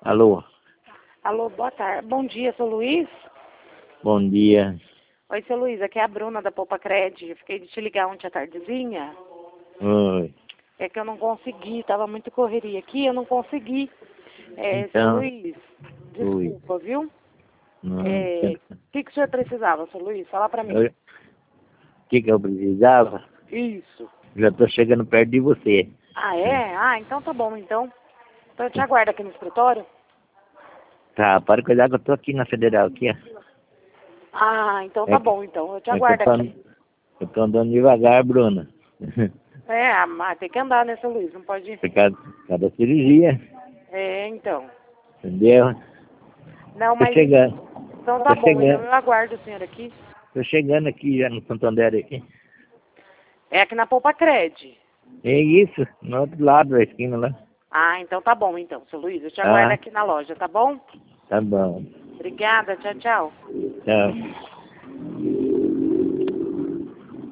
Alô, Alô, boa tarde. Bom dia, seu Luiz? bom dia. Oi, seu Luiz, aqui é a Bruna da Poupa Cred. Eu fiquei de te ligar ontem à tardezinha. Oi. É que eu não consegui, tava muito correria aqui, eu não consegui. Seu Então, Luiz, oi. desculpa, viu? Não, O que o senhor precisava, seu Luiz? Fala pra mim. o que eu precisava? Isso. Já tô chegando perto de você. Ah, é? Ah, então tá bom, então. Então eu te aguardo aqui no escritório. Tá, para cuidar que eu tô aqui na Federal, aqui, ó. Ah, então É tá que, bom, então. Eu te é que aguardo aqui. eu tô andando devagar, Bruna. Mas tem que andar, né, seu Luiz? Não pode ir. Por causa da cirurgia, Então. entendeu? Não, Tô mas chegando, então tô tá bom, então chegando, eu aguardo o senhor aqui. tô chegando aqui já no Santander aqui. É aqui na Poupa Cred. É isso, no outro lado da esquina lá. Ah, então tá bom, então, seu Luiz. Eu te aguardo Tá, aqui na loja, tá bom? tá bom. Obrigada, tchau, tchau. Tchau.